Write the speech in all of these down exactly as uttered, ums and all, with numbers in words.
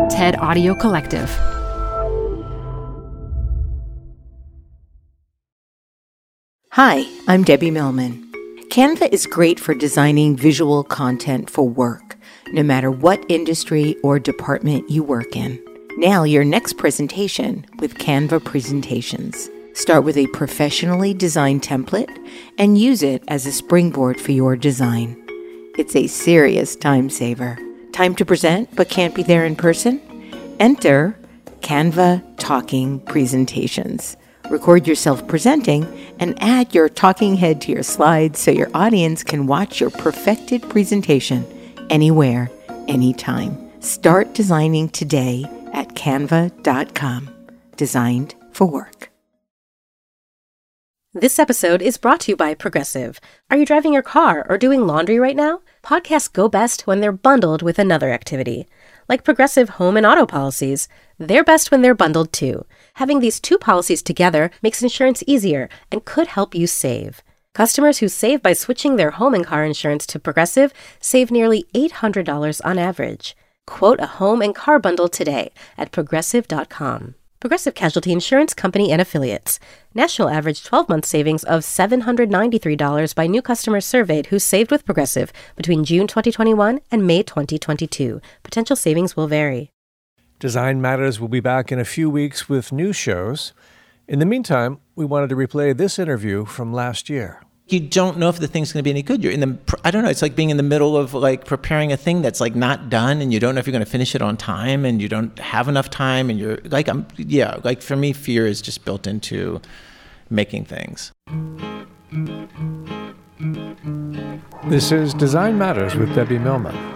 TED Audio Collective. Hi, I'm Debbie Millman. Canva is great for designing visual content for work, no matter what industry or department you work in. Nail your next presentation with Canva Presentations. Start with a professionally designed template and use it as a springboard for your design. It's a serious time saver. Time to present but can't be there in person? Enter Canva Talking Presentations. Record yourself presenting and add your talking head to your slides so your audience can watch your perfected presentation anywhere, anytime. Start designing today at canva dot com. Designed for work. This episode is brought to you by Progressive. Are you driving your car or doing laundry right now? Podcasts go best when they're bundled with another activity. Like Progressive home and auto policies, they're best when they're bundled too. Having these two policies together makes insurance easier and could help you save. Customers who save by switching their home and car insurance to Progressive save nearly eight hundred dollars on average. Quote a home and car bundle today at progressive dot com. Progressive Casualty Insurance Company and Affiliates. National average twelve-month savings of seven hundred ninety-three dollars by new customers surveyed who saved with Progressive between June twenty twenty-one and May twenty twenty-two. Potential savings will vary. Design Matters will be back in a few weeks with new shows. In the meantime, we wanted to replay this interview from last year. You don't know if the thing's going to be any good. You're in the, I don't know, it's like being in the middle of like preparing a thing that's like not done and you don't know if you're going to finish it on time and you don't have enough time and you're like, I'm, yeah, like for me, fear is just built into making things. This is Design Matters with Debbie Millman.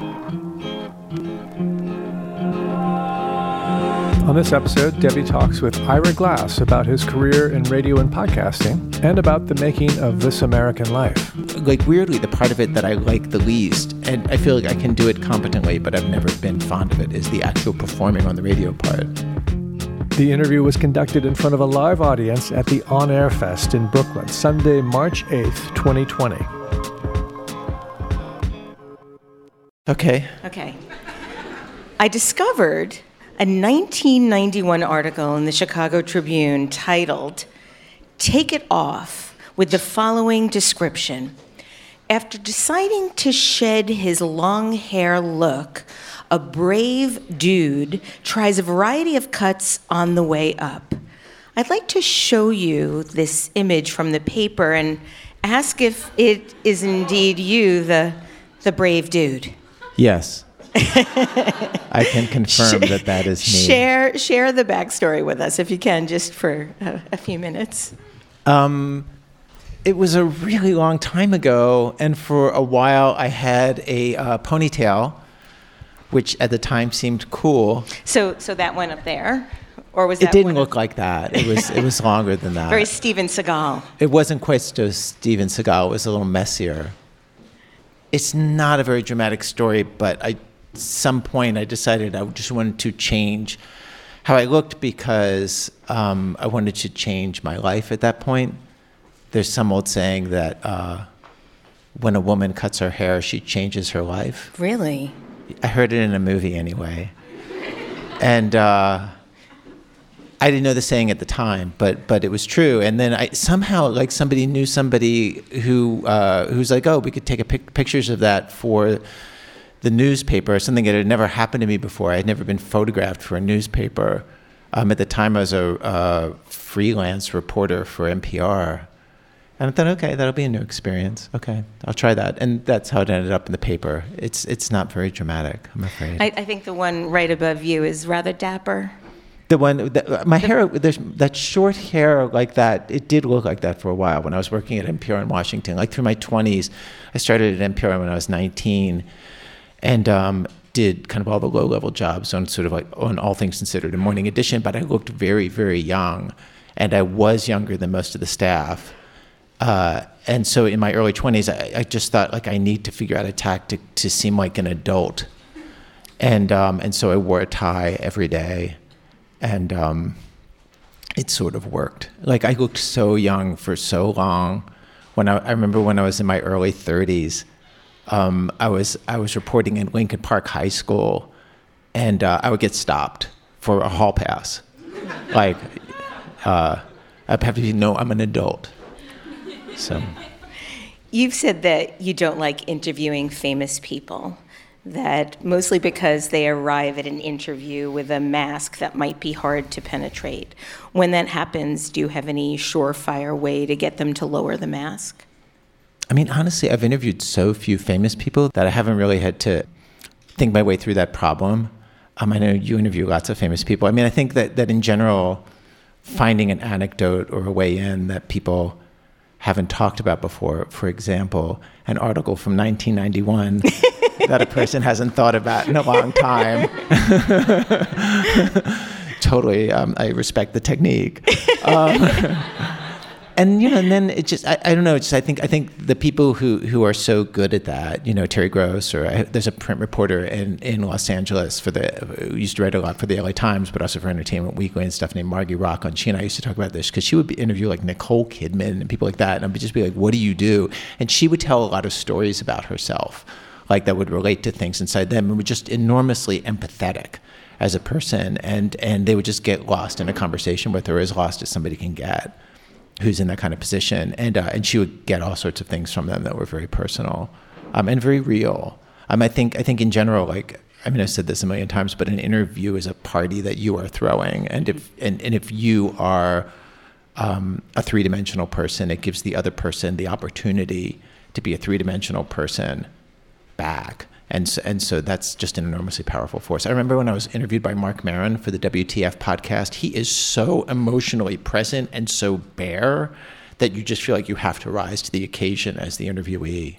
On this episode, Debbie talks with Ira Glass about his career in radio and podcasting and about the making of This American Life. Like weirdly, the part of it that I like the least, and I feel like I can do it competently, but I've never been fond of it, is the actual performing on the radio part. The interview was conducted in front of a live audience at the On Air Fest in Brooklyn, Sunday, March eighth, twenty twenty. Okay. Okay. I discovered a nineteen ninety-one article in the Chicago Tribune titled, "Take It Off," with the following description. After deciding to shed his long hair look, a brave dude tries a variety of cuts on the way up. I'd like to show you this image from the paper and ask if it is indeed you, the, the brave dude. Yes. I can confirm that that is me. Share share the backstory with us, if you can, just for a, a few minutes. Um, it was a really long time ago, and for a while I had a uh, ponytail, which at the time seemed cool. So so that went up there, or was it that? It didn't one look up? like that. It was it was longer than that. Very Steven Seagal. It wasn't quite so Steven Seagal. It was a little messier. It's not a very dramatic story, but I. At some point I decided I just wanted to change how I looked because um, I wanted to change my life at that point. There's some old saying that uh, when a woman cuts her hair, she changes her life. Really? I heard it in a movie anyway. And uh, I didn't know the saying at the time, but but it was true. And then I somehow, like somebody knew somebody who uh, who's like, oh, we could take a pic- pictures of that for the newspaper, something that had never happened to me before. I had never been photographed for a newspaper. Um, at the time, I was a, a freelance reporter for N P R. And I thought, okay, that'll be a new experience. Okay, I'll try that. And that's how it ended up in the paper. It's it's not very dramatic, I'm afraid. I, I think the one right above you is rather dapper. The one, the, my the, hair, there's that short hair like that, it did look like that for a while when I was working at N P R in Washington. Like through my twenties, I started at N P R when I was nineteen. And um, did kind of all the low-level jobs on sort of like on All Things Considered in Morning Edition, but I looked very, very young, and I was younger than most of the staff. Uh, and so in my early twenties, I, I just thought like I need to figure out a tactic to seem like an adult, and um, and so I wore a tie every day, and um, it sort of worked. Like I looked so young for so long. When I, I remember when I was in my early thirties. Um, I was I was reporting in Lincoln Park High School, and uh, I would get stopped for a hall pass. Like, uh, I'd have to be, no, I'm an adult. So, you've said that you don't like interviewing famous people, that mostly because they arrive at an interview with a mask that might be hard to penetrate. When that happens, do you have any surefire way to get them to lower the mask? I mean, honestly, I've interviewed so few famous people that I haven't really had to think my way through that problem. Um, I know you interview lots of famous people. I mean, I think that, that in general, finding an anecdote or a way in that people haven't talked about before, for example, an article from nineteen ninety-one that a person hasn't thought about in a long time. Totally, um, I respect the technique. Um, And, you know, and then it just, I, I don't know, it's just, I think I think the people who, who are so good at that, you know, Terry Gross, or I, there's a print reporter in, in Los Angeles for the, who used to write a lot for the L A Times, but also for Entertainment Weekly and stuff, named Margie Rockland. She and I used to talk about this because she would be, interview like Nicole Kidman and people like that. And I'd just be like, what do you do? And she would tell a lot of stories about herself, like that would relate to things inside them, and were just enormously empathetic as a person. And, and they would just get lost in a conversation with her, as lost as somebody can get who's in that kind of position. And uh, and she would get all sorts of things from them that were very personal um, and very real. Um, I think I think in general, like, I mean, I've said this a million times, but an interview is a party that you are throwing. And if and, and if you are um, a three-dimensional person, it gives the other person the opportunity to be a three-dimensional person back. And so, and so that's just an enormously powerful force. I remember when I was interviewed by Marc Maron for the W T F podcast, he is so emotionally present and so bare that you just feel like you have to rise to the occasion as the interviewee.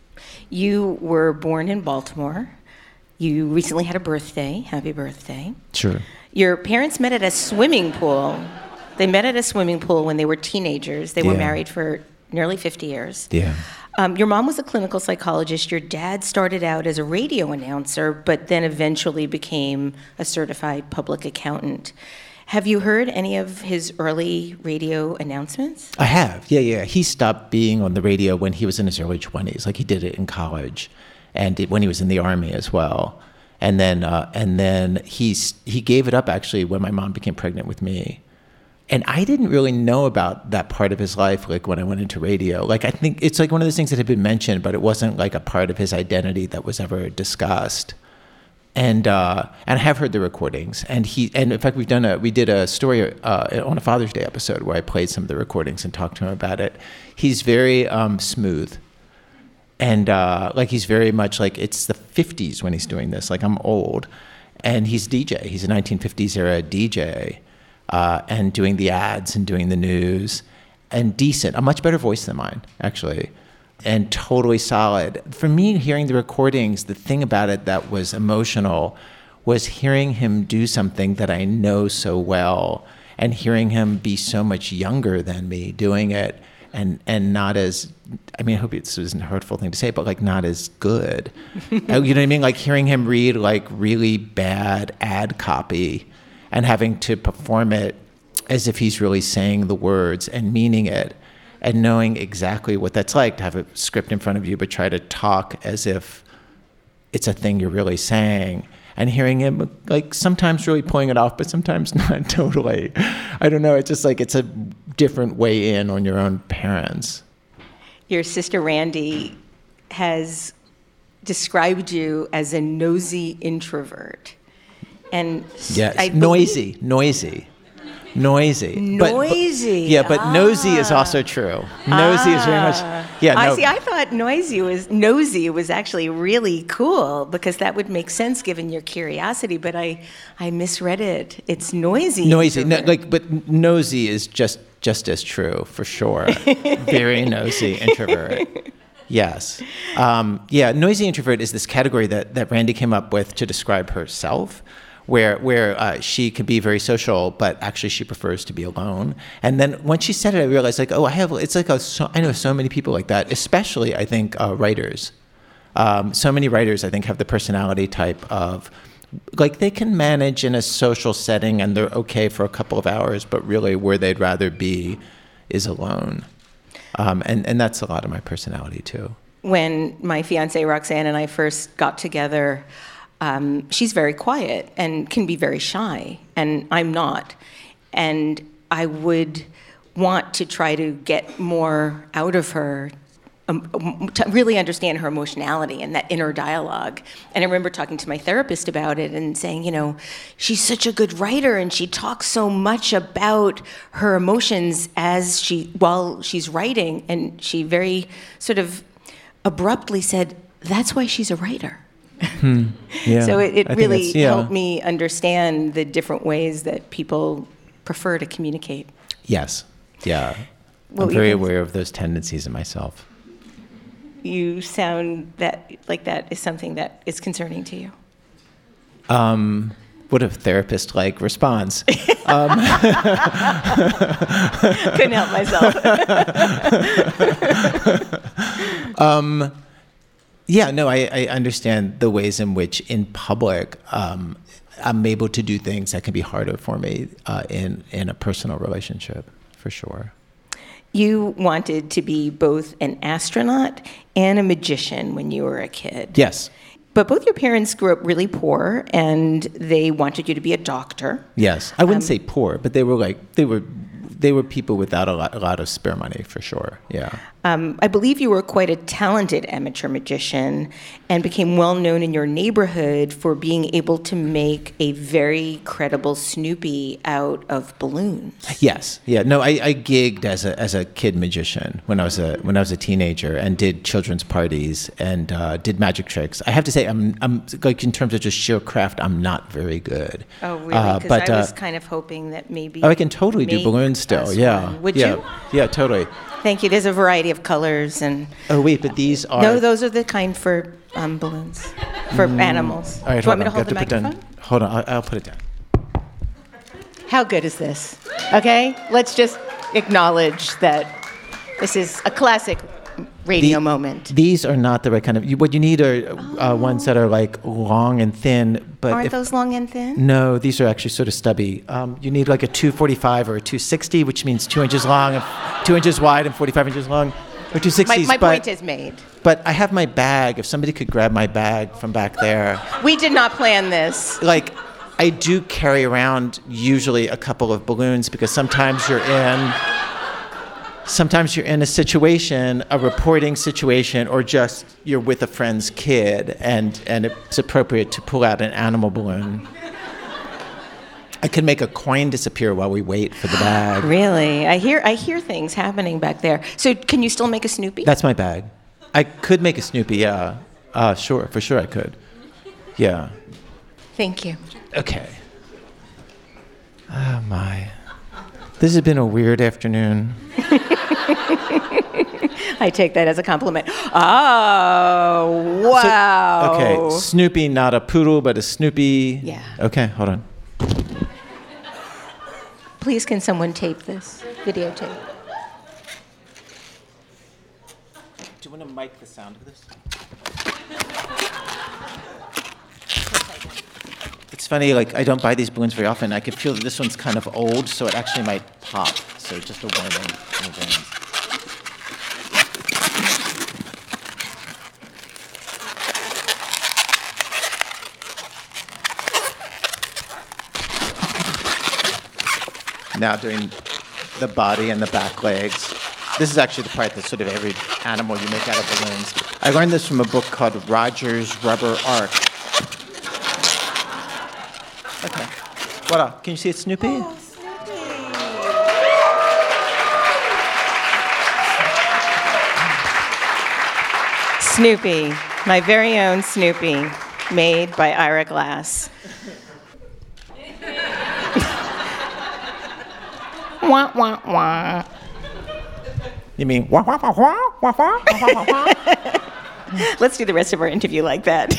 You were born in Baltimore. You recently had a birthday. Happy birthday. Sure. Your parents met at a swimming pool. They met at a swimming pool when they were teenagers. They were Yeah. married for nearly fifty years. Yeah. Um, your mom was a clinical psychologist. Your dad started out as a radio announcer, but then eventually became a certified public accountant. Have you heard any of his early radio announcements? I have. Yeah, yeah. He stopped being on the radio when he was in his early twenties. Like, he did it in college, and it, when he was in the Army as well. And then, uh, and then he's he gave it up actually when my mom became pregnant with me. And I didn't really know about that part of his life, like when I went into radio. Like, I think it's like one of those things that had been mentioned, but it wasn't like a part of his identity that was ever discussed. And uh, and I have heard the recordings. And he and in fact, we've done a we did a story uh, on a Father's Day episode where I played some of the recordings and talked to him about it. He's very um, smooth, and uh, like he's very much like it's the fifties when he's doing this. Like, I'm old, and he's D J. He's a nineteen fifties era D J. Uh, and doing the ads and doing the news, and decent, a much better voice than mine, actually, and totally solid. For me, hearing the recordings, the thing about it that was emotional was hearing him do something that I know so well, and hearing him be so much younger than me doing it, and, and not as, I mean, I hope this isn't a hurtful thing to say, but like not as good. You know what I mean? Like hearing him read like really bad ad copy and having to perform it as if he's really saying the words and meaning it, and knowing exactly what that's like to have a script in front of you but try to talk as if it's a thing you're really saying, and hearing him like sometimes really pulling it off but sometimes not totally. I don't know, it's just like it's a different way in on your own parents. Your sister Randy has described you as a nosy introvert. And yes, I noisy, noisy, noisy, noisy. But, but, yeah, but ah. nosy is also true. Nosy ah. is very much. Yeah, I no. see. I thought noisy was nosy was actually really cool because that would make sense given your curiosity. But I, I misread it. It's noisy. Noisy, no, like, but nosy is just just as true for sure. Very nosy introvert. Yes. Um, yeah, noisy introvert is this category that, that Randy came up with to describe herself, where where uh, she can be very social, but actually she prefers to be alone. And then when she said it, I realized, like, oh, I have, it's like, a, so, I know so many people like that, especially, I think, uh, writers. Um, so many writers, I think, have the personality type of, like, they can manage in a social setting and they're okay for a couple of hours, but really where they'd rather be is alone. Um, and, and that's a lot of my personality, too. When my fiancée Roxanne and I first got together, um, she's very quiet and can be very shy, and I'm not. And I would want to try to get more out of her, um, to really understand her emotionality and that inner dialogue. And I remember talking to my therapist about it and saying, you know, she's such a good writer and she talks so much about her emotions as she, while she's writing. And she very sort of abruptly said, that's why she's a writer. Hmm. Yeah. So it, it really yeah. helped me understand the different ways that people prefer to communicate. Yes. Yeah. What I'm very you think? aware of those tendencies in myself. You sound that like that is something that is concerning to you. Um, what a therapist-like response. um, Couldn't help myself. um, yeah, no, I, I understand the ways in which in public um, I'm able to do things that can be harder for me uh, in, in a personal relationship, for sure. You wanted to be both an astronaut and a magician when you were a kid. Yes. But both your parents grew up really poor, and they wanted you to be a doctor. Yes. I wouldn't Um, say poor, but they were like, they were they were people without a lot, a lot of spare money, for sure. Yeah. Um, I believe you were quite a talented amateur magician and became well known in your neighborhood for being able to make a very credible Snoopy out of balloons. Yes. Yeah. No, I, I gigged as a as a kid magician when I was a when I was a teenager and did children's parties and uh, did magic tricks. I have to say, I'm I'm like in terms of just sheer craft, I'm not very good. Oh, really? Uh, Because but I was uh, kind of hoping that maybe. oh, I can totally do make balloons still. us Yeah. one. Would yeah. you? Yeah. Totally. Thank you. There's a variety of colors and. Oh wait, but these are No, those are the kind for um, balloons, for animals. All right, Do you want me to on. hold the Got put down- microphone? Hold on, I'll, I'll put it down. How good is this? Okay, let's just acknowledge that this is a classic radio The- moment. These are not the right kind of. You, what you need are uh, ones that are like long and thin. But Aren't if, those long and thin? No, these are actually sort of stubby. Um, you need like a two forty-five or a two sixty, which means two inches long, and two inches wide, and forty-five inches long, or two My, sixties. my but, point is made. But I have my bag. If somebody could grab my bag from back there, We did not plan this. like I do carry around usually a couple of balloons because sometimes you're in. Sometimes you're in a situation, a reporting situation, or just you're with a friend's kid, and, and it's appropriate to pull out an animal balloon. I can make a coin disappear while we wait for the bag. Really, I hear I hear things happening back there. So can you still make a Snoopy? That's my bag. I could make a Snoopy, yeah. Uh, sure, for sure I could. Yeah. Thank you. Okay. Oh, my. This has been a weird afternoon. I take that as a compliment. Oh, wow. So, okay, Snoopy, not a poodle, but a Snoopy. Yeah. Okay, hold on. Please, can someone tape this? Videotape. Do you want to mic the sound of this? It's funny, like, I don't buy these balloons very often. I could feel that this one's kind of old, so it actually might pop. So just a warning in advance. Now doing the body and the back legs. This is actually the part that's sort of every animal you make out of balloons. I learned this from a book called Roger's Rubber Ark. Okay. Voila. Can you see it, Snoopy? Oh, Snoopy. Snoopy, my very own Snoopy, made by Ira Glass. Wah, wah, wah. You mean wah wah wah wah wah wah wah wah? Let's do the rest of our interview like that.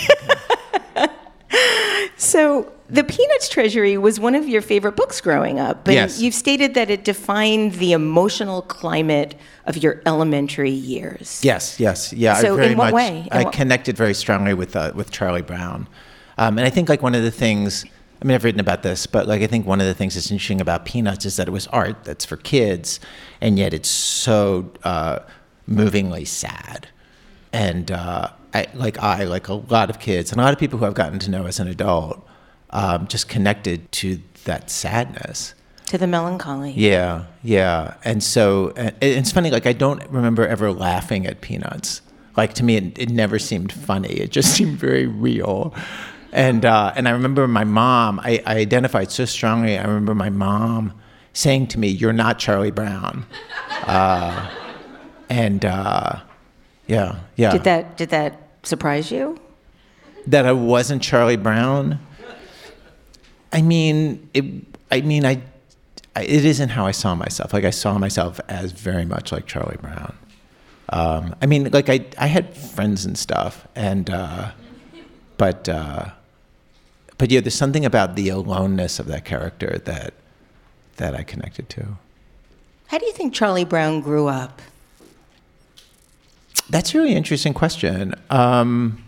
So, The Peanuts Treasury was one of your favorite books growing up. And Yes. you've stated that it defined the emotional climate of your elementary years. Yes, yes, yeah. So I very in what much, way? In I what- connected very strongly with uh, with Charlie Brown, um, and I think like one of the things. I mean, I've written about this, but like I think one of the things that's interesting about Peanuts is that it was art that's for kids, and yet it's so uh, movingly sad, and uh, I, like I, like a lot of kids, and a lot of people who I've gotten to know as an adult, um, just connected to that sadness. To the melancholy. Yeah, yeah. And so and it's funny, like I don't remember ever laughing at Peanuts. Like to me, it, it never seemed funny. It just seemed very real. And uh, and I remember my mom, I, I identified so strongly, I remember my mom saying to me, "You're not Charlie Brown." Uh, and uh, yeah, yeah. Did that, did that surprise you? That I wasn't Charlie Brown? I mean, it, I mean, I, I, it isn't how I saw myself. Like I saw myself as very much like Charlie Brown. Um, I mean, like I, I had friends and stuff, and uh, but uh, but yeah, there's something about the aloneness of that character that that I connected to. How do you think Charlie Brown grew up? That's a really interesting question. Um,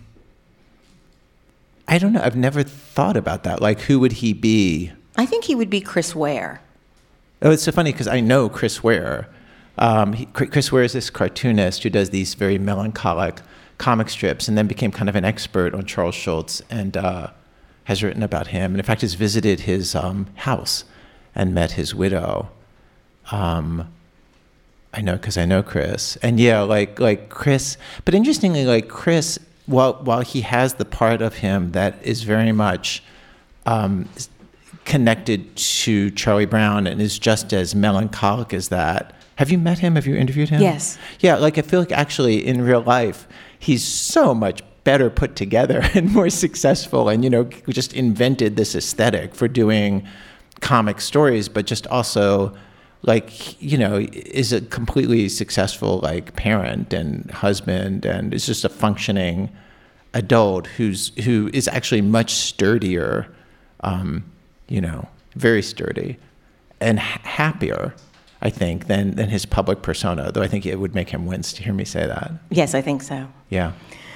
I don't know. I've never thought about that. Like, who would he be? I think he would be Chris Ware. Oh, it's so funny because I know Chris Ware. Um, he, Chris Ware is this cartoonist who does these very melancholic comic strips and then became kind of an expert on Charles Schulz and uh, has written about him. And in fact, has visited his um, house and met his widow. Um, I know because I know Chris. And yeah, like like Chris. But interestingly, like Chris, while, while he has the part of him that is very much um, connected to Charlie Brown and is just as melancholic as that. Have you met him? Have you interviewed him? Yes. Yeah, like I feel like actually in real life, he's so much better put together and more successful and, you know, just invented this aesthetic for doing comic stories, but just also like, you know, is a completely successful like parent and husband and is just a functioning adult who's who is actually much sturdier, um, you know, very sturdy and ha- happier. I think, than, than his public persona, though I think it would make him wince to hear me say that. Yes, I think so. Yeah.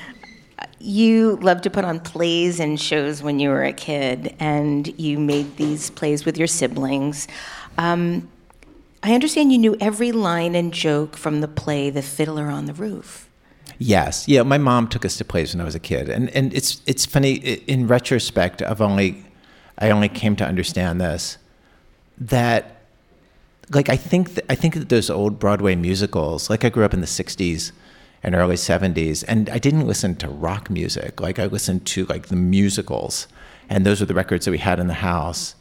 You loved to put on plays and shows when you were a kid, and you made these plays with your siblings. Um, I understand you knew every line and joke from the play The Fiddler on the Roof. Yes. Yeah, my mom took us to plays when I was a kid. And and it's it's funny, in retrospect, I've only, I only came to understand this, that Like I think that, I think that those old Broadway musicals, like I grew up in the sixties and early seventies, and I didn't listen to rock music. Like I listened to like the musicals, and those were the records that we had in the house.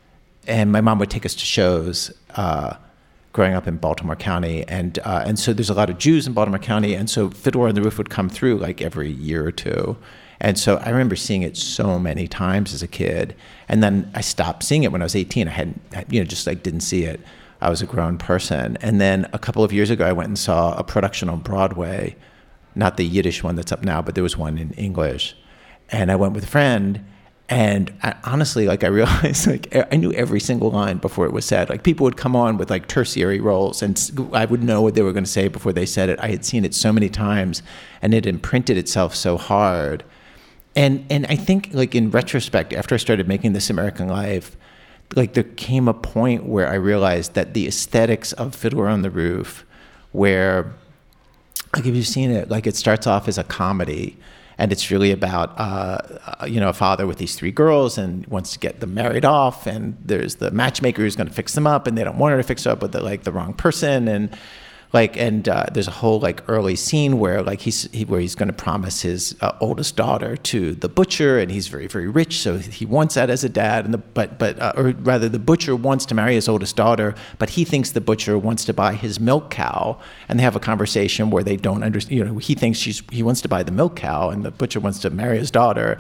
And my mom would take us to shows uh, growing up in Baltimore County, and uh, and so there's a lot of Jews in Baltimore County, and so Fiddler on the Roof would come through like every year or two. And so I remember seeing it so many times as a kid, and then I stopped seeing it when I was eighteen. I hadn't, you know, just like didn't see it. I was a grown person. And then a couple of years ago, I went and saw a production on Broadway, not the Yiddish one that's up now, but there was one in English. And I went with a friend, and I, honestly, like I realized, like I knew every single line before it was said. Like people would come on with like tertiary roles, and I would know what they were going to say before they said it. I had seen it so many times, and it imprinted itself so hard. And and I think, like in retrospect, after I started making This American Life, like there came a point where I realized that the aesthetics of Fiddler on the Roof, where, like if you've seen it, like it starts off as a comedy, and it's really about, uh, you know, a father with these three girls and wants to get them married off, and there's the matchmaker who's going to fix them up, and they don't want her to fix her up with the, like the wrong person, and like, and uh, there's a whole like early scene where like he's he, where he's going to promise his uh, oldest daughter to the butcher, and he's very very rich, so he wants that as a dad, and the but but uh, or rather the butcher wants to marry his oldest daughter, but he thinks the butcher wants to buy his milk cow, and they have a conversation where they don't understand. You know, he thinks she's he wants to buy the milk cow, and the butcher wants to marry his daughter.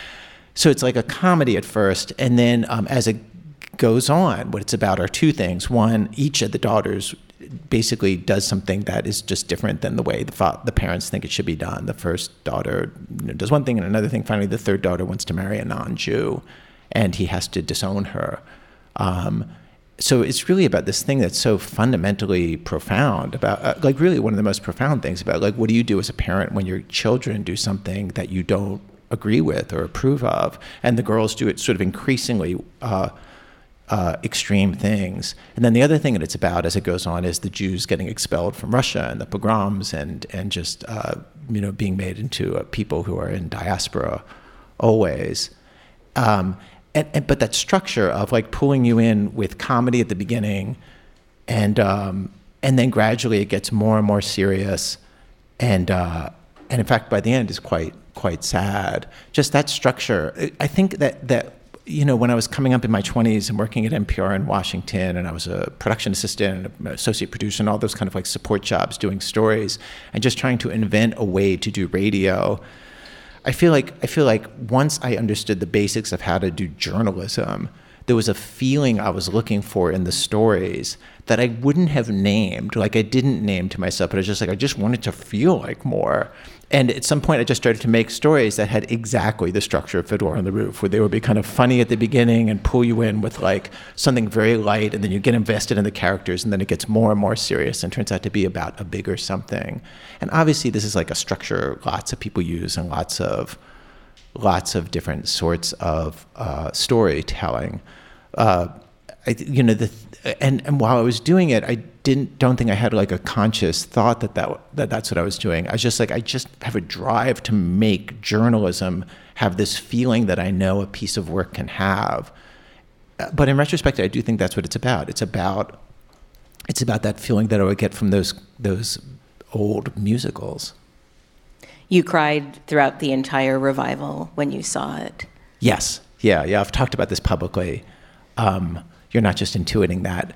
So it's like a comedy at first, and then um, as it goes on, what it's about are two things. One, each of the daughters basically does something that is just different than the way the fa- the parents think it should be done. The first daughter, you know, does one thing and another thing. Finally, the third daughter wants to marry a non-Jew, and he has to disown her. Um, so it's really about this thing that's so fundamentally profound about, uh, like really one of the most profound things about, like, what do you do as a parent when your children do something that you don't agree with or approve of? And the girls do it sort of increasingly uh, uh, extreme things. And then the other thing that it's about as it goes on is the Jews getting expelled from Russia and the pogroms and and just uh, you know being made into uh, people who are in diaspora always. Um, and, and but that structure of like pulling you in with comedy at the beginning, and um, and then gradually it gets more and more serious, and uh, and in fact by the end is quite quite sad. Just that structure. I think that that. You know, when I was coming up in my twenties and working at N P R in Washington, and I was a production assistant and an associate producer and all those kind of like support jobs doing stories and just trying to invent a way to do radio, I feel like I feel like once I understood the basics of how to do journalism, there was a feeling I was looking for in the stories that I wouldn't have named. Like I didn't name to myself, but I was just like, I just wanted to feel like more. And at some point, I just started to make stories that had exactly the structure of Fiddler on the Roof, where they would be kind of funny at the beginning and pull you in with like something very light, and then you get invested in the characters, and then it gets more and more serious and turns out to be about a bigger something. And obviously, this is like a structure lots of people use and lots of lots of different sorts of uh, storytelling. Uh, I, you know, the and and while I was doing it, I didn't don't think I had like a conscious thought that, that that that's what I was doing. I was just like, I just have a drive to make journalism have this feeling that I know a piece of work can have. But in retrospect, I do think that's what it's about. It's about it's about that feeling that I would get from those those old musicals. You cried throughout the entire revival when you saw it. Yes. Yeah. Yeah. I've talked about this publicly. Um, You're not just intuiting that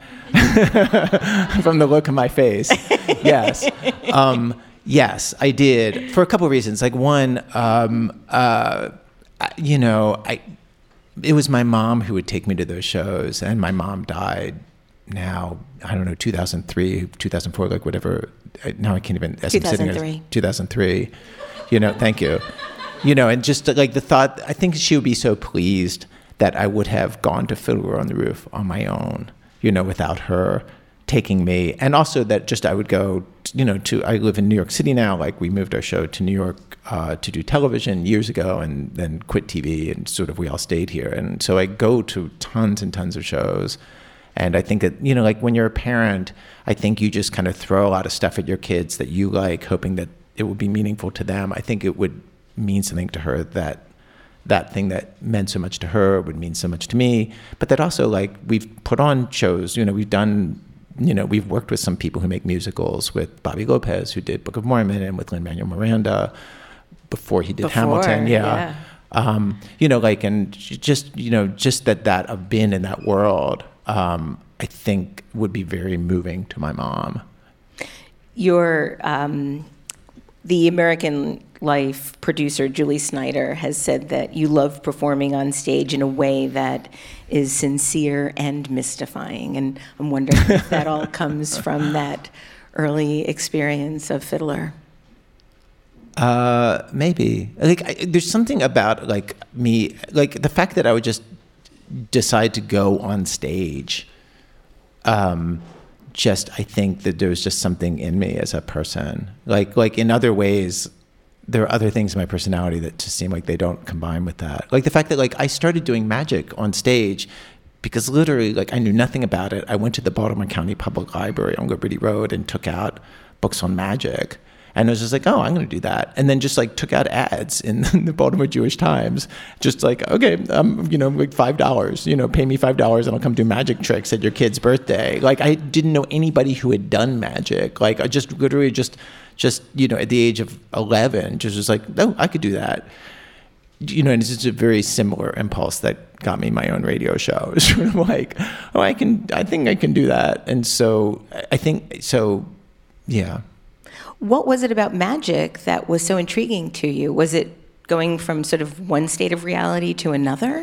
from the look on my face. Yes. Um, yes, I did for a couple of reasons. Like one, um, uh, you know, I, it was my mom who would take me to those shows, and my mom died now, I don't know, two thousand three, two thousand four, like whatever. Now I can't even. two thousand three. two thousand three. You know, thank you. You know, and just like the thought, I think she would be so pleased that I would have gone to Fiddler on the Roof on my own, you know, without her taking me. And also that just I would go, you know, to, I live in New York City now, like we moved our show to New York uh, to do television years ago and then quit T V, and sort of we all stayed here. And so I go to tons and tons of shows. And I think that, you know, like when you're a parent, I think you just kind of throw a lot of stuff at your kids that you like, hoping that it would be meaningful to them. I think it would mean something to her that that thing that meant so much to her would mean so much to me. But that also, like, we've put on shows, you know, we've done, you know, we've worked with some people who make musicals, with Bobby Lopez, who did Book of Mormon, and with Lin-Manuel Miranda before he did before, Hamilton. Yeah. yeah. Um, you know, like, and just, you know, just that, that I've been in that world, um, I think would be very moving to my mom. Your, um, the American Life producer, Julie Snyder, has said that you love performing on stage in a way that is sincere and mystifying. And I'm wondering if that all comes from that early experience of Fiddler. Uh, maybe. Like, I, there's something about, like, me, like, the fact that I would just decide to go on stage, um, just, I think that there's just something in me as a person. Like, like in other ways, there are other things in my personality that just seem like they don't combine with that. Like the fact that, like, I started doing magic on stage because literally, like, I knew nothing about it. I went to the Baltimore County Public Library on Liberty Road and took out books on magic. And I was just like, oh, I'm going to do that. And then just like took out ads in the Baltimore Jewish Times. Just like, okay, um, you know, like five dollars, you know, pay me five dollars and I'll come do magic tricks at your kid's birthday. Like, I didn't know anybody who had done magic. Like, I just literally just, just, you know, at the age of eleven, just was like, oh, I could do that. You know, and it's just a very similar impulse that got me my own radio show. It's sort of like, oh, I can, I think I can do that. And so I think, so, yeah. What was it about magic that was so intriguing to you? Was it going from sort of one state of reality to another?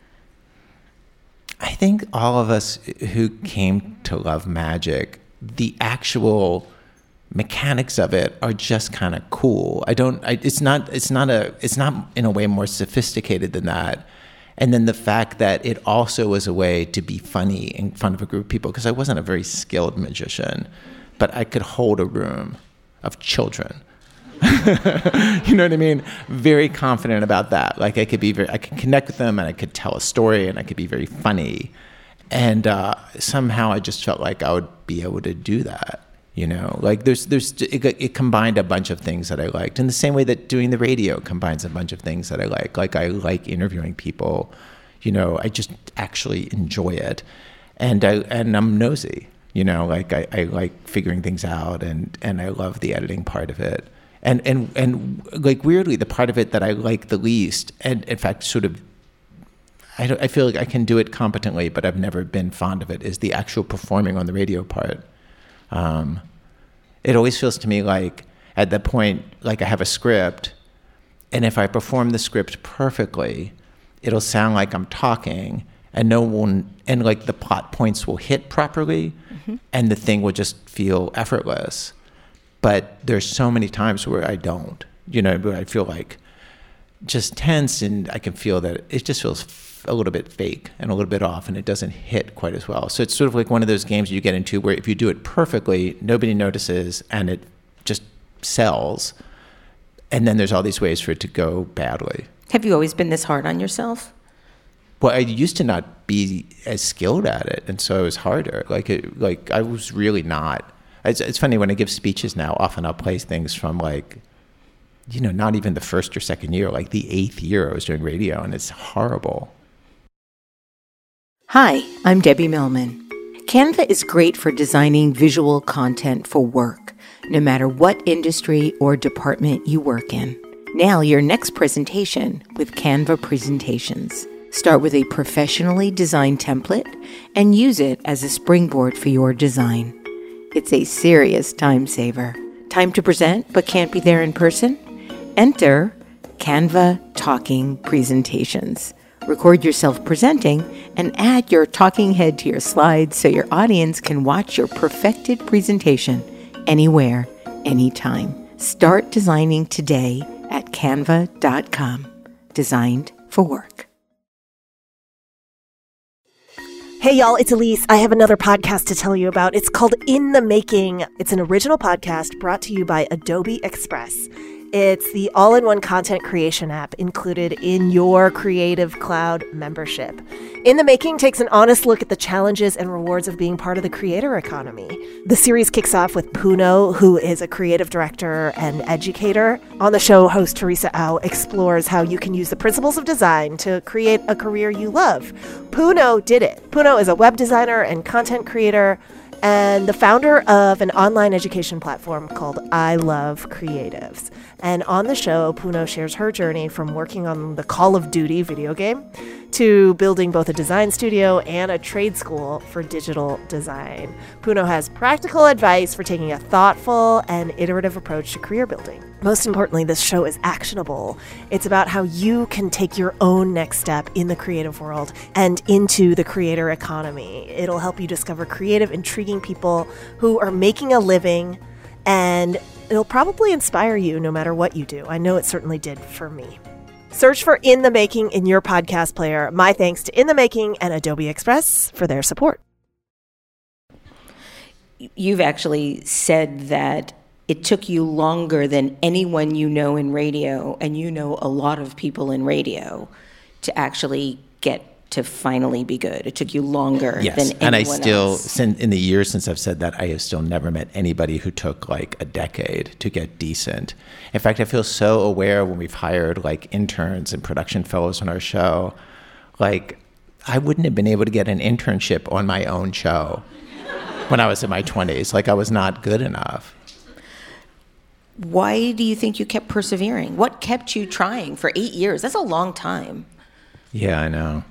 I think all of us who came to love magic, the actual mechanics of it are just kind of cool. I don't, I, it's not, it's not a, it's not in a way more sophisticated than that. And then the fact that it also was a way to be funny in front of a group of people, because I wasn't a very skilled magician, but I could hold a room of children. You know what I mean? Very confident about that. Like I could be very, I could connect with them and I could tell a story and I could be very funny. and uh, somehow I just felt like I would be able to do that. You know, like there's, there's, it, it combined a bunch of things that I liked in the same way that doing the radio combines a bunch of things that I like. Like I like interviewing people, you know, I just actually enjoy it. And I, and I'm nosy, you know, like I, I like figuring things out, and, and I love the editing part of it. And, and, and like weirdly, the part of it that I like the least, and in fact, sort of, I don't, I feel like I can do it competently, but I've never been fond of it, is the actual performing on the radio part. Um, it always feels to me like at that point, like I have a script, and if I perform the script perfectly, it'll sound like I'm talking, and no one, and like the plot points will hit properly, mm-hmm. and the thing will just feel effortless. But there's so many times where I don't, you know, where I feel like just tense, and I can feel that it just feels a little bit fake and a little bit off, and it doesn't hit quite as well. So it's sort of like one of those games you get into where if you do it perfectly, nobody notices, and it just sells. And then there's all these ways for it to go badly. Have you always been this hard on yourself? Well, I used to not be as skilled at it, and so it was harder. Like, it, like I was really not. It's, it's funny, when I give speeches now, often I'll play things from like, you know, not even the first or second year, like the eighth year I was doing radio, and it's horrible. Hi, I'm Debbie Millman. Canva is great for designing visual content for work, no matter what industry or department you work in. Now, your next presentation with Canva Presentations. Start with a professionally designed template and use it as a springboard for your design. It's a serious time saver. Time to present but can't be there in person? Enter Canva Talking Presentations. Record yourself presenting and add your talking head to your slides so your audience can watch your perfected presentation anywhere, anytime. Start designing today at canva dot com. Designed for work. Hey y'all, it's Elise. I have another podcast to tell you about. It's called In the Making. It's an original podcast brought to you by Adobe Express. It's the all-in-one content creation app included in your Creative Cloud membership. In the Making takes an honest look at the challenges and rewards of being part of the creator economy. The series kicks off with Puno, who is a creative director and educator. On the show, host Teresa Au explores how you can use the principles of design to create a career you love. Puno did it. Puno is a web designer and content creator, and the founder of an online education platform called I Love Creatives. And on the show, Puno shares her journey from working on the Call of Duty video game to building both a design studio and a trade school for digital design. Puno has practical advice for taking a thoughtful and iterative approach to career building. Most importantly, this show is actionable. It's about how you can take your own next step in the creative world and into the creator economy. It'll help you discover creative, intriguing people who are making a living, and it'll probably inspire you no matter what you do. I know it certainly did for me. Search for In the Making in your podcast player. My thanks to In the Making and Adobe Express for their support. You've actually said that it took you longer than anyone you know in radio, and you know a lot of people in radio, to actually get to finally be good. It took you longer yes. than anyone and I still, else. Since, in the years since I've said that, I have still never met anybody who took like a decade to get decent. In fact, I feel so aware when we've hired like interns and production fellows on our show, like I wouldn't have been able to get an internship on my own show when I was in my twenties. Like I was not good enough. Why do you think you kept persevering? What kept you trying for eight years? That's a long time. Yeah, I know.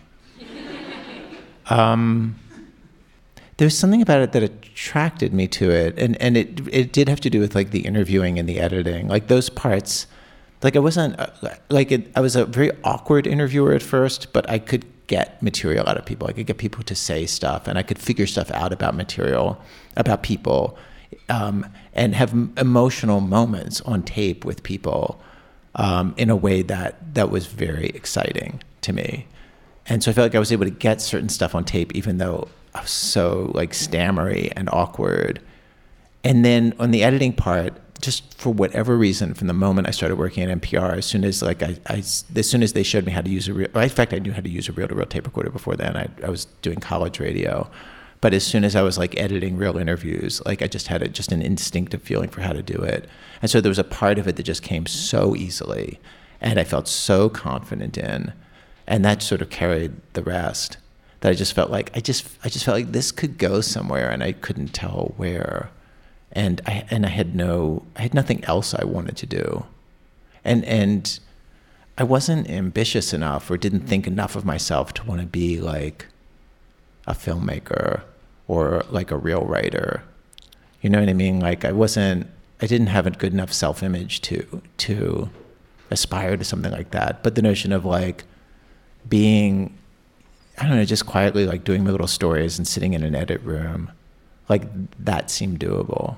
Um, there's something about it that attracted me to it, and, and it it did have to do with like the interviewing and the editing, like those parts. Like I wasn't uh, like it, I was a very awkward interviewer at first, but I could get material out of people. I could get people to say stuff, and I could figure stuff out about material, about people, um, and have m- emotional moments on tape with people um, in a way that that was very exciting to me. And so I felt like I was able to get certain stuff on tape, even though I was so like stammery and awkward. And then on the editing part, just for whatever reason, from the moment I started working at N P R, as soon as like I, I as soon as they showed me how to use a real, in fact, I knew how to use a reel-to-reel tape recorder before then. I, I was doing college radio, but as soon as I was like editing real interviews, like I just had a, just an instinctive feeling for how to do it. And so there was a part of it that just came so easily, and I felt so confident in, and that sort of carried the rest. That I just felt like I just I just felt like this could go somewhere, and I couldn't tell where. And I and I had no I had nothing else I wanted to do, and and I wasn't ambitious enough or didn't think enough of myself to want to be like a filmmaker or like a real writer. You know what I mean? Like I wasn't I didn't have a good enough self-image to to aspire to something like that. But the notion of like being, I don't know, just quietly like doing my little stories and sitting in an edit room, like that seemed doable.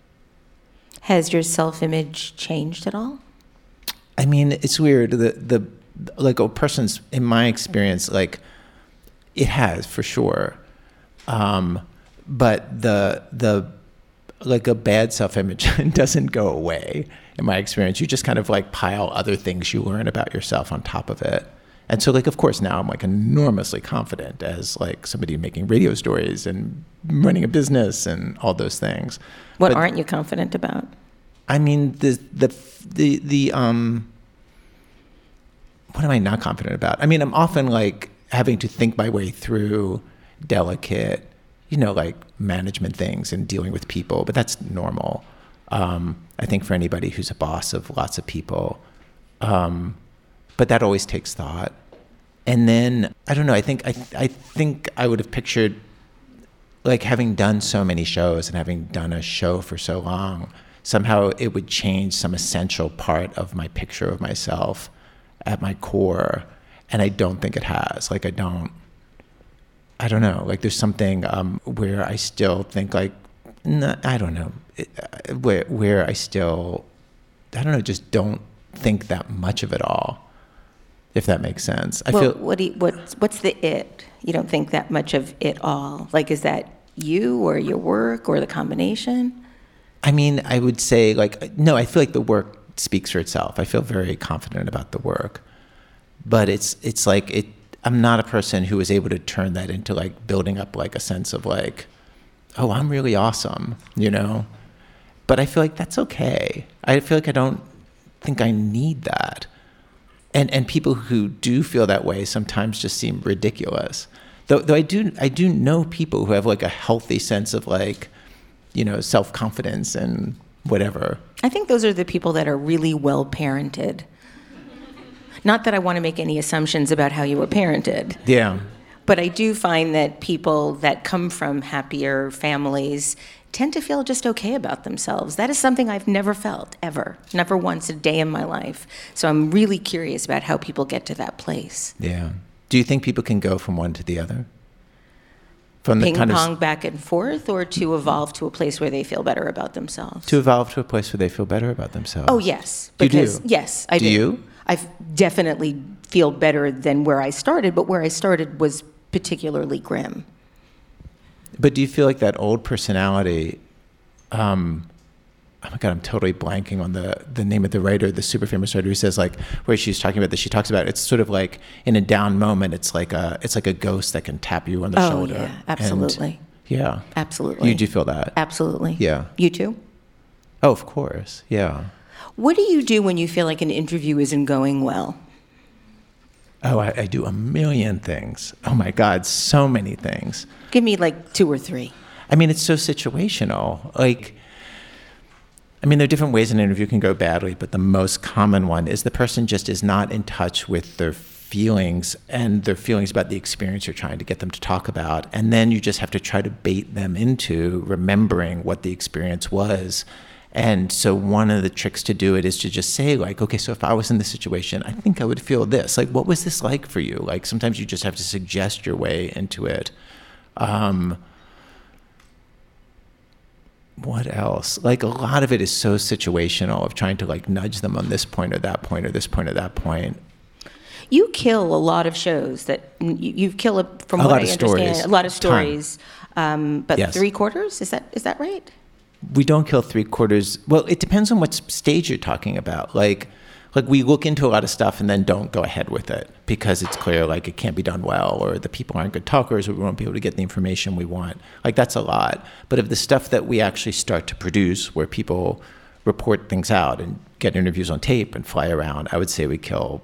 Has your self-image changed at all? I mean, it's weird. The the like a person's, in my experience, like it has for sure. Um, but the the like a bad self-image doesn't go away. In my experience, you just kind of like pile other things you learn about yourself on top of it. And so, like, of course, now I'm like enormously confident as like somebody making radio stories and running a business and all those things. What but, aren't you confident about? I mean, the the the the um. What am I not confident about? I mean, I'm often like having to think my way through delicate, you know, like management things and dealing with people, but that's normal. Um, I think for anybody who's a boss of lots of people. Um, But that always takes thought. And then, I don't know, I think I I think I would have pictured, like having done so many shows and having done a show for so long, somehow it would change some essential part of my picture of myself at my core. And I don't think it has. Like I don't, I don't know, like there's something um, where I still think like, no, I don't know, it, uh, where, where I still, I don't know, just don't think that much of it all. If that makes sense. I well, feel. What do you, what's, what's the it? You don't think that much of it all. Like, is that you or your work or the combination? I mean, I would say like, no, I feel like the work speaks for itself. I feel very confident about the work. But it's it's like, it. I'm not a person who is able to turn that into like building up like a sense of like, oh, I'm really awesome, you know? But I feel like that's okay. I feel like I don't think I need that. And and people who do feel that way sometimes just seem ridiculous. Though though I do I do know people who have like a healthy sense of like, you know, self-confidence and whatever. I think those are the people that are really well parented. Not that I want to make any assumptions about how you were parented. Yeah. But I do find that people that come from happier families tend to feel just okay about themselves. That is something I've never felt, ever. Never once a day in my life. So I'm really curious about how people get to that place. Yeah. Do you think people can go from one to the other? From the Ping kind pong of, back and forth, or to evolve to a place where they feel better about themselves? to evolve to a place where they feel better about themselves? Oh, yes. You Because, do? Yes, I do. Do you? I definitely feel better than where I started, but where I started was particularly grim. But do you feel like that old personality, um, oh my God, I'm totally blanking on the, the name of the writer, the super famous writer who says like, where she's talking about this, she talks about it's sort of like in a down moment, it's like a, it's like a ghost that can tap you on the Oh, shoulder. yeah, absolutely. And, yeah. Absolutely. You do feel that? Absolutely. Yeah. You too? Oh, of course. Yeah. What do you do when you feel like an interview isn't going well? Oh, I, I do a million things. Oh my God, so many things. Give me like two or three. I mean, it's so situational. Like, I mean, there are different ways an interview can go badly, but the most common one is the person just is not in touch with their feelings and their feelings about the experience you're trying to get them to talk about. And then you just have to try to bait them into remembering what the experience was. And so one of the tricks to do it is to just say like, okay, so if I was in this situation, I think I would feel this. Like, what was this like for you? Like, sometimes you just have to suggest your way into it. Um, what else? Like, a lot of it is so situational of trying to like nudge them on this point or that point or this point or that point. You kill a lot of shows that you, you've killed, from A what lot I of understand, stories. a lot of stories. Um, but Yes. three quarters, is that is that right? we don't kill three quarters. Well, it depends on what stage you're talking about. Like, like we look into a lot of stuff and then don't go ahead with it because it's clear like it can't be done well, or the people aren't good talkers, or we won't be able to get the information we want. Like, that's a lot. But if the stuff that we actually start to produce, where people report things out and get interviews on tape and fly around, I would say we kill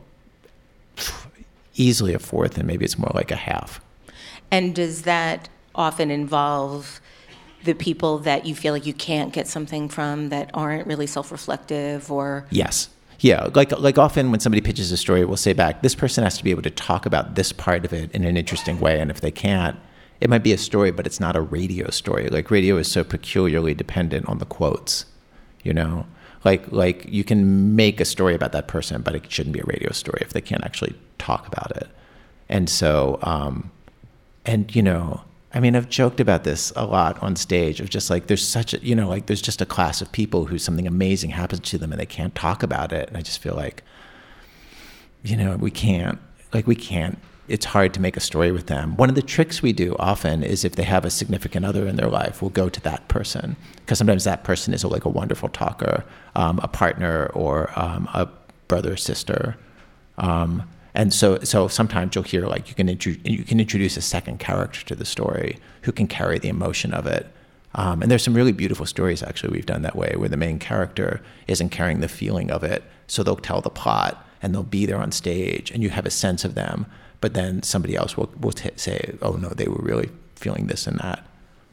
easily a fourth, and maybe it's more like a half. And does that often involve the people that you feel like you can't get something from, that aren't really self-reflective, or? Yes. Yeah. Like, like often when somebody pitches a story, we'll say back, this person has to be able to talk about this part of it in an interesting way. And if they can't, it might be a story, but it's not a radio story. Like, radio is so peculiarly dependent on the quotes, you know? Like, like you can make a story about that person, but it shouldn't be a radio story if they can't actually talk about it. And so, um, and, you know, I mean, I've joked about this a lot on stage of just like, there's such a, you know, like there's just a class of people who something amazing happens to them and they can't talk about it. And I just feel like, you know, we can't, like we can't, it's hard to make a story with them. One of the tricks we do often is if they have a significant other in their life, we'll go to that person, because sometimes that person is a, like a wonderful talker, um, a partner, or um, a brother or sister. Um, And so, so sometimes you'll hear like you can intru- you can introduce a second character to the story who can carry the emotion of it. Um, and there's some really beautiful stories actually we've done that way, where the main character isn't carrying the feeling of it, so they'll tell the plot and they'll be there on stage, and you have a sense of them. But then somebody else will will t- say, "Oh no, they were really feeling this and that."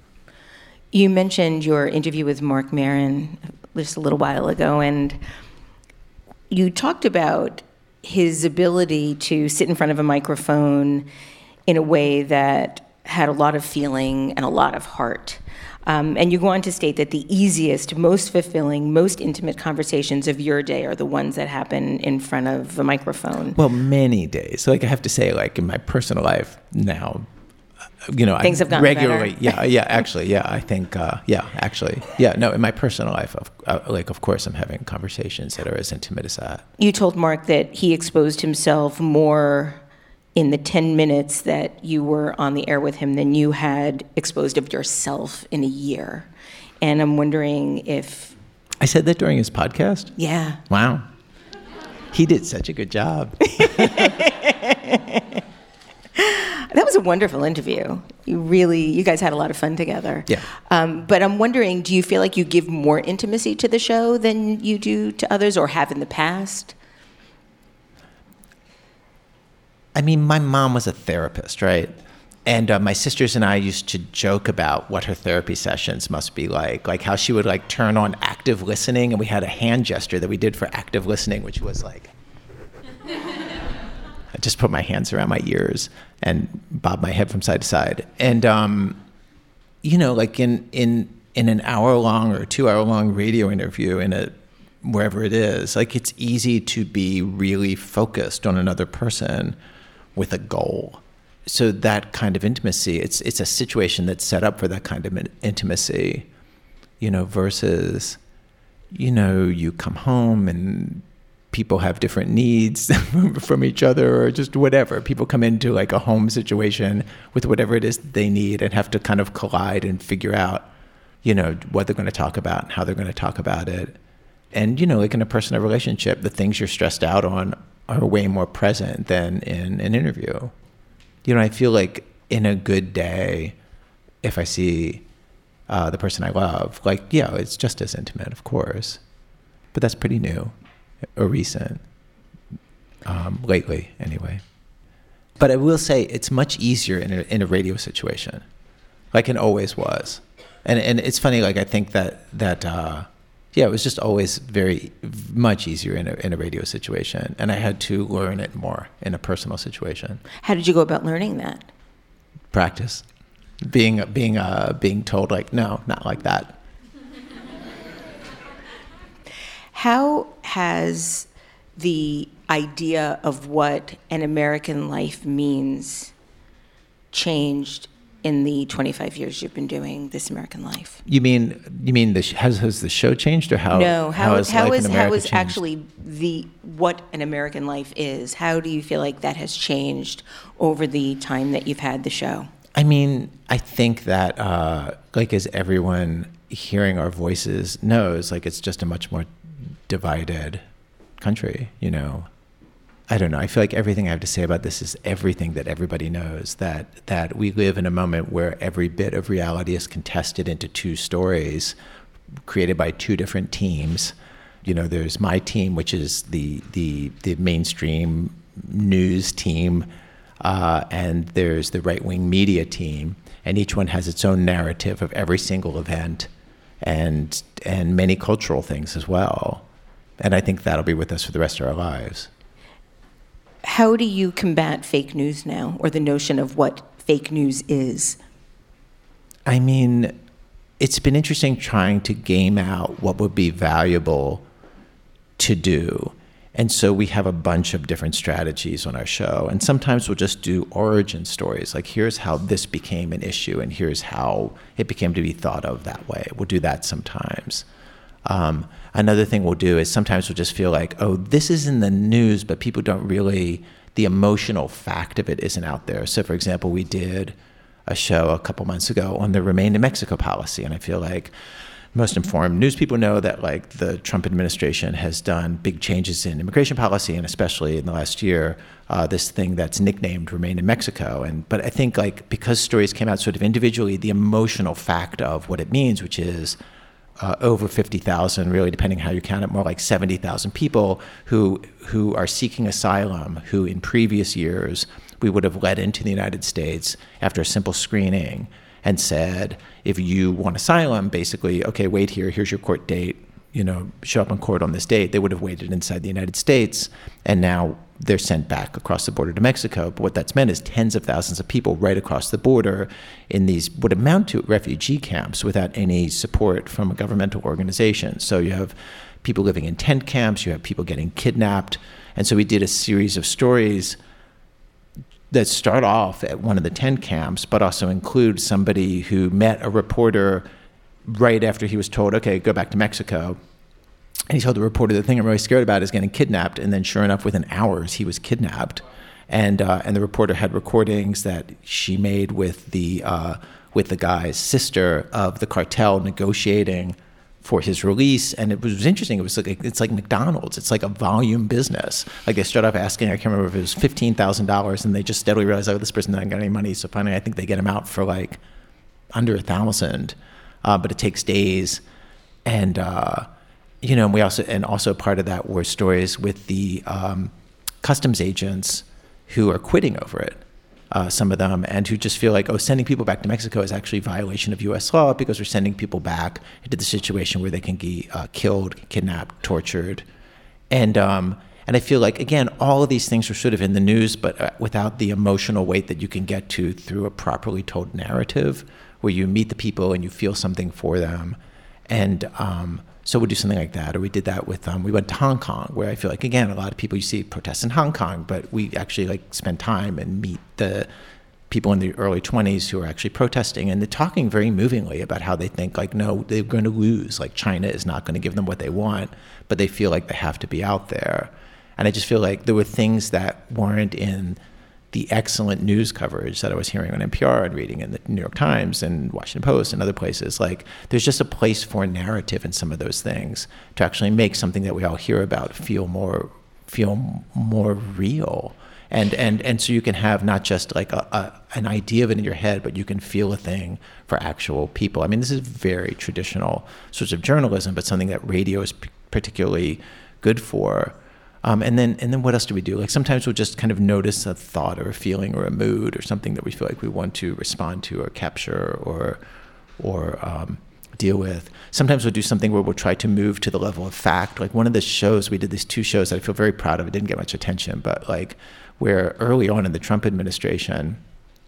You mentioned your interview with Marc Maron just a little while ago, and you talked about his ability to sit in front of a microphone in a way that had a lot of feeling and a lot of heart. Um, and you go on to state that the easiest, most fulfilling, most intimate conversations of your day are the ones that happen in front of a microphone. Well, many days. So like I have to say, like in my personal life now, you know, things I have gotten regularly, better. yeah, yeah, actually, yeah, I think, uh, yeah, actually, yeah, no, in my personal life, of, uh, like, of course, I'm having conversations that are as intimate as that. You told Marc that he exposed himself more in the ten minutes that you were on the air with him than you had exposed of yourself in a year. And I'm wondering if... I said that during his podcast? Yeah. Wow. He did such a good job. That was a wonderful interview. You really, you guys had a lot of fun together. Yeah. Um, but I'm wondering, do you feel like you give more intimacy to the show than you do to others, or have in the past? I mean, my mom was a therapist, right? And uh, my sisters and I used to joke about what her therapy sessions must be like, like how she would like turn on active listening, and we had a hand gesture that we did for active listening, which was like, I just put my hands around my ears and bob my head from side to side. And, um, you know, like in, in, in an hour long or two hour long radio interview in a, wherever it is, like it's easy to be really focused on another person with a goal. So that kind of intimacy, it's, it's a situation that's set up for that kind of intimacy, you know, versus, you know, you come home and people have different needs from each other, or just whatever. People come into like a home situation with whatever it is they need and have to kind of collide and figure out, you know, what they're going to talk about and how they're going to talk about it. And, you know, like in a personal relationship, the things you're stressed out on are way more present than in an interview. You know, I feel like in a good day, if I see uh, the person I love, like, yeah, it's just as intimate, of course. But that's pretty new. Or recent, um, lately anyway. But I will say it's much easier in a, in a radio situation, like it always was. And and it's funny, like I think that, that uh, yeah, it was just always very much easier in a, in a radio situation. And I had to learn it more in a personal situation. How did you go about learning that? Practice. Being, being, uh, being told like, no, not like that. How has the idea of what an American life means changed in the twenty-five years you've been doing This American Life? You mean you mean the has has the show changed, or how? No, how, how has how life is in America how is changed? actually the what an American life is? How do you feel like that has changed over the time that you've had the show? I mean, I think that uh, like as everyone hearing our voices knows, like, it's just a much more divided country, you know. I don't know. I feel like everything I have to say about this is everything that everybody knows, that that we live in a moment where every bit of reality is contested into two stories created by two different teams. You know, there's my team, which is the the, the mainstream news team, uh, and there's the right-wing media team, and each one has its own narrative of every single event and and many cultural things as well. And I think that'll be with us for the rest of our lives. How do you combat fake news now, or the notion of what fake news is? I mean, it's been interesting trying to game out what would be valuable to do. And so we have a bunch of different strategies on our show. And sometimes we'll just do origin stories, like here's how this became an issue and here's how it became to be thought of that way. We'll do that sometimes. Um, another thing we'll do is sometimes we'll just feel like, oh, this is in the news, but people don't really, the emotional fact of it isn't out there. So, for example, we did a show a couple months ago on the Remain in Mexico policy. And I feel like most informed news people know that, like, the Trump administration has done big changes in immigration policy, and especially in the last year, uh, this thing that's nicknamed Remain in Mexico. And but I think, like, because stories came out sort of individually, the emotional fact of what it means, which is Uh, over fifty thousand, really, depending how you count it, more like seventy thousand people who who are seeking asylum, who in previous years we would have let into the United States after a simple screening and said, if you want asylum, basically, okay, wait here, here's your court date, you know, show up in court on this date. They would have waited inside the United States, and now they're sent back across the border to Mexico. But what that's meant is tens of thousands of people right across the border in these would amount to refugee camps without any support from a governmental organization. So you have people living in tent camps, you have people getting kidnapped. And so we did a series of stories that start off at one of the tent camps, but also include somebody who met a reporter right after he was told, okay, go back to Mexico. And he told the reporter, the thing I'm really scared about is getting kidnapped. And then sure enough, within hours, he was kidnapped. And uh, and the reporter had recordings that she made with the uh, with the guy's sister of the cartel negotiating for his release. And it was interesting. It was like, it's like McDonald's. It's like a volume business. Like, they start off asking, I can't remember if it was fifteen thousand dollars, and they just steadily realize, oh, this person doesn't got any money. So finally, I think they get him out for like under a thousand. Uh, but it takes days. And, uh, you know, and we also, and also part of that were stories with the um, customs agents who are quitting over it, uh, some of them, and who just feel like, oh, sending people back to Mexico is actually a violation of U S law because we're sending people back into the situation where they can be uh, killed, kidnapped, tortured. And um, and I feel like, again, all of these things are sort of in the news, but uh, without the emotional weight that you can get to through a properly told narrative where you meet the people and you feel something for them. And um, so we'll do something like that. Or we did that with, um, we went to Hong Kong, where I feel like, again, a lot of people, you see protests in Hong Kong, but we actually like spend time and meet the people in the early twenties who are actually protesting, and they're talking very movingly about how they think, like, no, they're going to lose. Like, China is not going to give them what they want, but they feel like they have to be out there. And I just feel like there were things that weren't in the excellent news coverage that I was hearing on N P R and reading in the New York Times and Washington Post and other places. Like, there's just a place for narrative in some of those things to actually make something that we all hear about feel more feel more real. And and and so you can have not just like a, a an idea of it in your head, but you can feel a thing for actual people. I mean, this is very traditional sorts of journalism, but something that radio is p- particularly good for. Um, and then and then what else do we do? Like, sometimes we'll just kind of notice a thought or a feeling or a mood or something that we feel like we want to respond to or capture or or um, deal with. Sometimes we'll do something where we'll try to move to the level of fact. Like, one of the shows, we did these two shows that I feel very proud of. It didn't get much attention, but like, where early on in the Trump administration,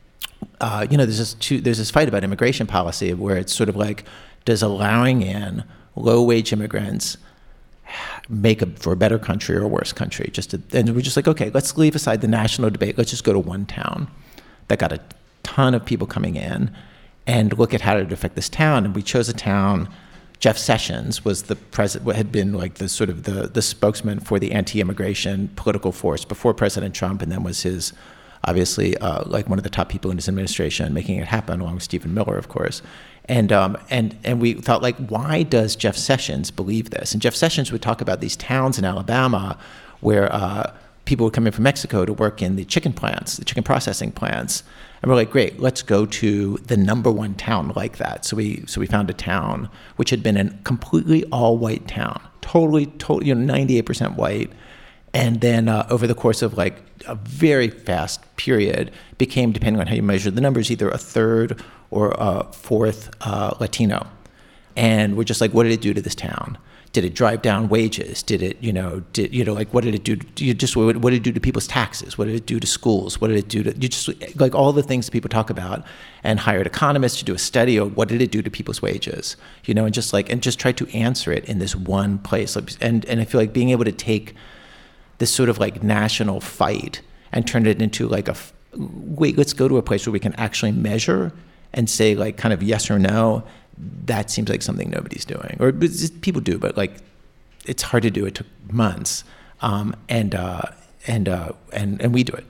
uh, you know, there's this two, there's this fight about immigration policy where it's sort of like, does allowing in low-wage immigrants make a, for a better country or a worse country? Just to, and we're just like, okay, let's leave aside the national debate. Let's just go to one town that got a ton of people coming in and look at how it would affect this town. And we chose a town. Jeff Sessions was the president, had been like the sort of the, the spokesman for the anti-immigration political force before President Trump, and then was his obviously uh, like one of the top people in his administration, making it happen, along with Stephen Miller, of course. And um, and and we thought, like, why does Jeff Sessions believe this? And Jeff Sessions would talk about these towns in Alabama where uh, people would come in from Mexico to work in the chicken plants, the chicken processing plants. And we're like, great, let's go to the number one town like that. So we so we found a town which had been a completely all-white town, totally, totally, you know, ninety-eight percent white. And then uh, over the course of like a very fast period, became, depending on how you measure the numbers, either a third or a fourth uh, Latino. And we're just like, what did it do to this town? Did it drive down wages? Did it, you know, did you know, like, what did it do? To, you just what, what did it do to people's taxes? What did it do to schools? What did it do to you? Just like all the things that people talk about, and hired economists to do a study of what did it do to people's wages? You know, and just like and just try to answer it in this one place. And and I feel like being able to take this sort of like national fight and turn it into like a wait, let's go to a place where we can actually measure and say like kind of yes or no. That seems like something nobody's doing, or people do, but like it's hard to do. It took months, um, and uh, and uh, and and we do it.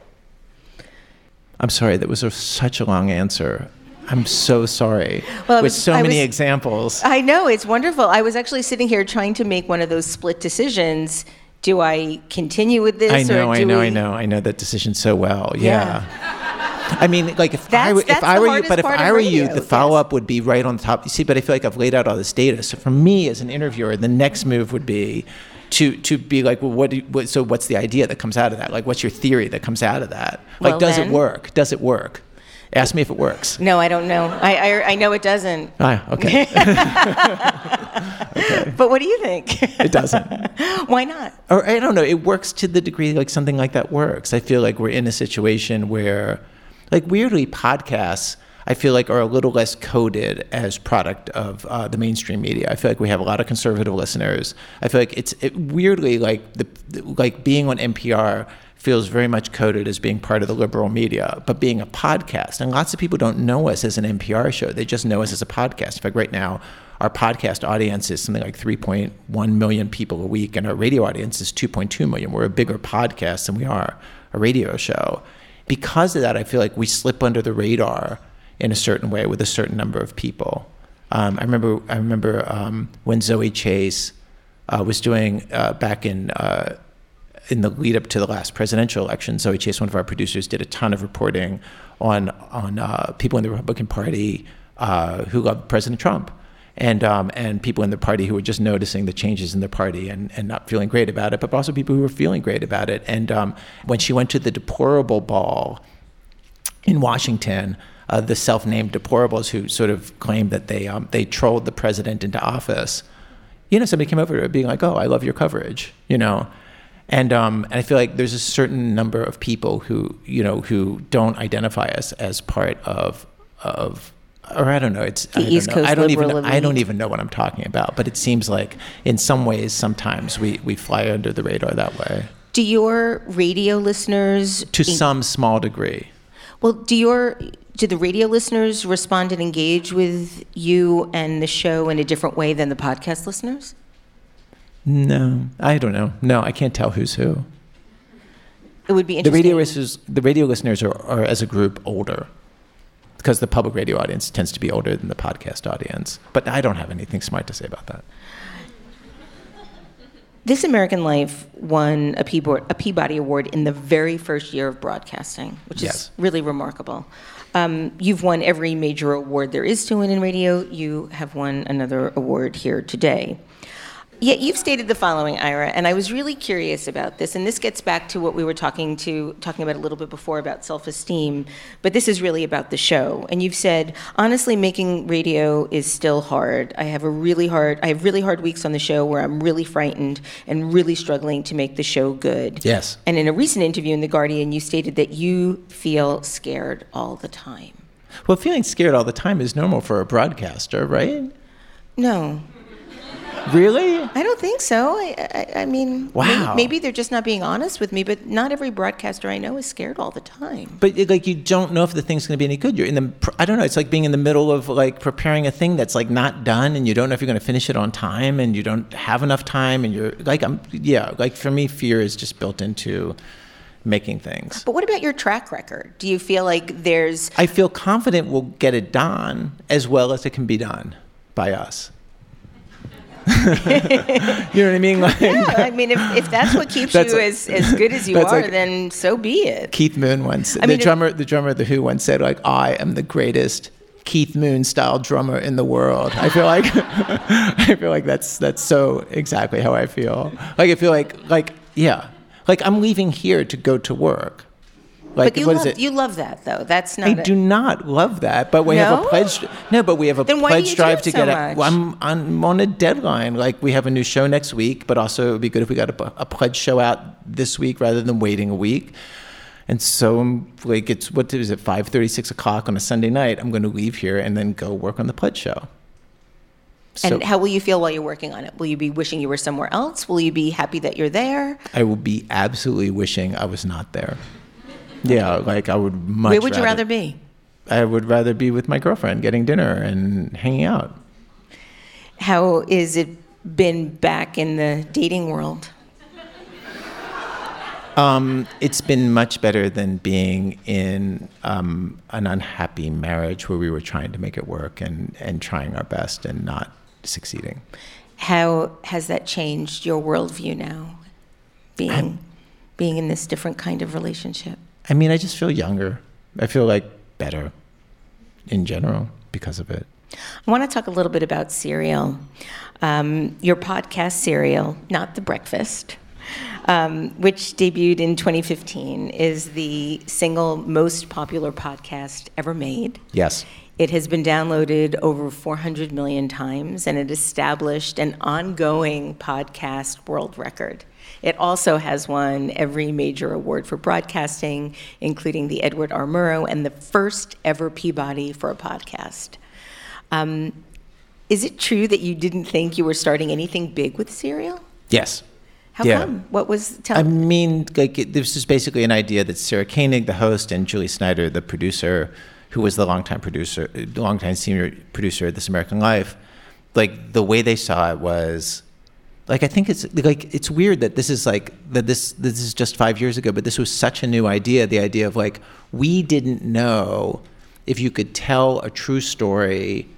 I'm sorry, that was a, such a long answer. I'm so sorry. Well, with was, so I many was, examples. I know, it's wonderful. I was actually sitting here trying to make one of those split decisions. Do I continue with this? I know, or do I know, we... I know, I know that decision so well. Yeah. yeah. I mean, like if that's, I were, if I were you, but if I were you, the follow up yes. would be right on the top. You see, but I feel like I've laid out all this data. So for me as an interviewer, the next move would be to to be like, well, what, do you, what? So what's the idea that comes out of that? Like, what's your theory that comes out of that? Like, well, does then, it work? Does it work? Ask me if it works. No, I don't know. I I, I know it doesn't. Ah, okay. okay. But what do you think? It doesn't. Why not? Or I don't know. It works to the degree like something like that works. I feel like we're in a situation where, like, weirdly, podcasts, I feel like, are a little less coded as product of uh, the mainstream media. I feel like we have a lot of conservative listeners. I feel like it's it, weirdly like the like being on N P R feels very much coded as being part of the liberal media, but being a podcast, and lots of people don't know us as an N P R show. They just know us as a podcast. In fact, right now, our podcast audience is something like three point one million people a week, and our radio audience is two point two million. We're a bigger podcast than we are a radio show. Because of that, I feel like we slip under the radar in a certain way with a certain number of people. Um, I remember I remember um, when Zoe Chase uh, was doing uh, back in uh, in the lead up to the last presidential election. Zoe Chase, one of our producers, did a ton of reporting on on uh, people in the Republican Party uh, who loved President Trump, and um, and people in the party who were just noticing the changes in the party and, and not feeling great about it, but also people who were feeling great about it. And um, when she went to the deplorable ball in Washington, uh, the self-named deplorables who sort of claimed that they um, they trolled the president into office, you know, somebody came over to her being like, "Oh, I love your coverage," you know. And um, and I feel like there's a certain number of people who, you know, who don't identify us as part of of or I don't know. It's the I don't East know. Coast I don't liberal even elite. I don't even know what I'm talking about. But it seems like in some ways, sometimes we we fly under the radar that way. Do your radio listeners to in- some small degree? Well, do your do the radio listeners respond and engage with you and the show in a different way than the podcast listeners? No, I don't know. No, I can't tell who's who. It would be The interesting. radio listeners, the radio listeners are, are, as a group, older, because the public radio audience tends to be older than the podcast audience. But I don't have anything smart to say about that. This American Life won a Peabody, a Peabody Award in the very first year of broadcasting, which Yes. is really remarkable. Um, you've won every major award there is to win in radio. You have won another award here today. Yet you've stated the following, Ira, and I was really curious about this, and this gets back to what we were talking to talking about a little bit before about self-esteem, but this is really about the show. And you've said, honestly, making radio is still hard. I have a really hard, I have really hard weeks on the show where I'm really frightened and really struggling to make the show good. Yes. And in a recent interview in The Guardian, you stated that you feel scared all the time. Well, feeling scared all the time is normal for a broadcaster, right? No. Really? I don't think so. I, I, I mean, wow. maybe, maybe they're just not being honest with me, but not every broadcaster I know is scared all the time. But like, you don't know if the thing's going to be any good. You're in the, I don't know. It's like being in the middle of like preparing a thing that's like not done, and you don't know if you're going to finish it on time, and you don't have enough time, and you're like, I'm, yeah, like for me, fear is just built into making things. But what about your track record? Do you feel like there's... I feel confident we'll get it done as well as it can be done by us. You know what I mean? Like, yeah, I mean, if, if that's what keeps That's you like- as, as good as you are, like- then so be it. Keith Moon once, I the mean, it- drummer, the drummer of the Who once said, like, I am the greatest Keith Moon style drummer in the world. I feel like, I feel like that's that's so exactly how I feel. Like I feel like, like yeah, like I'm leaving here to go to work. Like, But you what love, is it? you love that, though. That's not... I a- do not love that, but we have No? a pledge. No, but we have a Then why do pledge you do drive it to so get it. much? Well, I'm, I'm on a deadline. Like we have a new show next week, but also it would be good if we got a, a pledge show out this week rather than waiting a week. And so I'm like, it's what is it? five thirty, six o'clock on a Sunday night. I'm going to leave here and then go work on the pledge show. So And how will you feel while you're working on it? Will you be wishing you were somewhere else? Will you be happy that you're there? I will be absolutely wishing I was not there. Yeah, like I would much. Where would you rather be? I would rather be with my girlfriend, getting dinner and hanging out. How is it been back in the dating world? Um, it's been much better than being in um, an unhappy marriage where we were trying to make it work and, and trying our best and not succeeding. How has that changed your worldview now, being I'm- being in this different kind of relationship? I mean, I just feel younger. I feel like better in general because of it. I want to talk a little bit about Serial. Um, your podcast, Serial, not The Breakfast, um, which debuted in twenty fifteen, is the single most popular podcast ever made. Yes. It has been downloaded over four hundred million times, and it established an ongoing podcast world record. It also has won every major award for broadcasting, including the Edward R. Murrow and the first ever Peabody for a podcast. Um, is it true that you didn't think you were starting anything big with Serial? Yes. How Yeah. come? What was... Tell I mean, like, it, this is basically an idea that Sarah Koenig, the host, and Julie Snyder, the producer, who was the longtime producer, longtime senior producer of This American Life, like, the way they saw it was... Like, I think it's like it's weird that this is like that this this is just five years ago, but this was such a new idea. The idea of like we didn't know if you could tell a true story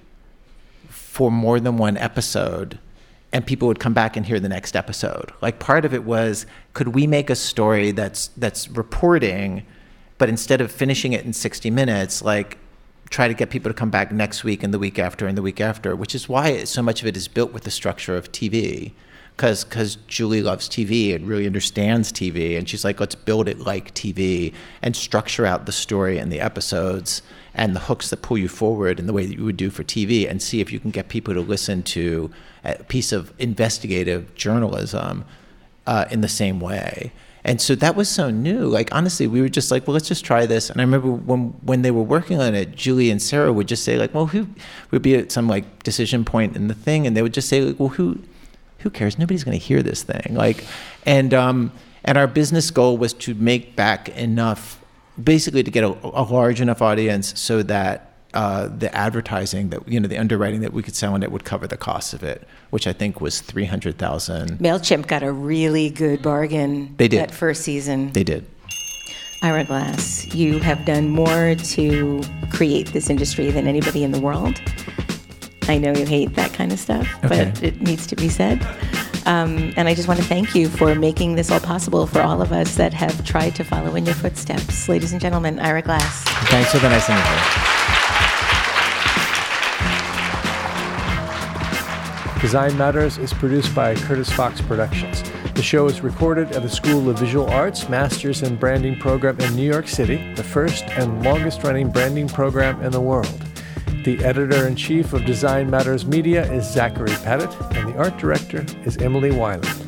for more than one episode, and people would come back and hear the next episode. Like part of it was, could we make a story that's that's reporting, but instead of finishing it in sixty minutes, like try to get people to come back next week and the week after and the week after, which is why so much of it is built with the structure of T V. Because because Julie loves T V and really understands T V, and she's like, let's build it like T V and structure out the story and the episodes and the hooks that pull you forward in the way that you would do for T V, and see if you can get people to listen to a piece of investigative journalism uh, in the same way. And so that was so new. Like, honestly, we were just like, well, let's just try this. And I remember when when they were working on it, Julie and Sarah would just say like, well, who would be at some like decision point in the thing, and they would just say like, well, who who cares? Nobody's going to hear this thing. Like, and um, and our business goal was to make back enough, basically to get a, a large enough audience so that uh, the advertising that, you know, the underwriting that we could sell on it would cover the cost of it, which I think was three hundred thousand. MailChimp got a really good bargain. They did. That first season. They did. Ira Glass, you have done more to create this industry than anybody in the world. I know you hate that kind of stuff, Okay. but it needs to be said. Um, and I just want to thank you for making this all possible for all of us that have tried to follow in your footsteps. Ladies and gentlemen, Ira Glass. Thanks for the nice interview. Design Matters is produced by Curtis Fox Productions. The show is recorded at the School of Visual Arts Masters in Branding program in New York City, the first and longest-running branding program in the world. The editor-in-chief of Design Matters Media is Zachary Pettit, and the art director is Emily Weiland.